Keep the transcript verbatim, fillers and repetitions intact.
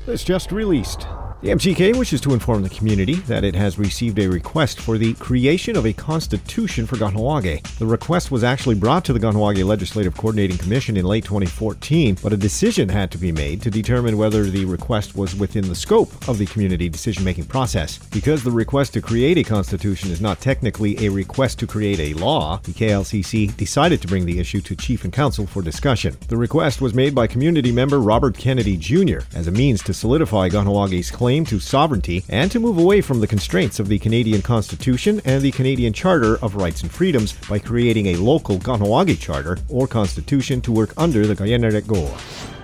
This just released. The M T K wishes to inform the community that it has received a request for the creation of a constitution for Kahnawake. The request was actually brought to the Kahnawake Legislative Coordinating Commission in late twenty fourteen, but a decision had to be made to determine whether the request was within the scope of the community decision-making process. Because the request to create a constitution is not technically a request to create a law, the K L C C decided to bring the issue to Chief and Council for discussion. The request was made by community member Robert Kennedy Junior as a means to solidify Kahnawake's claim to sovereignty and to move away from the constraints of the Canadian Constitution and the Canadian Charter of Rights and Freedoms by creating a local Kahnawake Charter or Constitution to work under the Kayenarek Goa.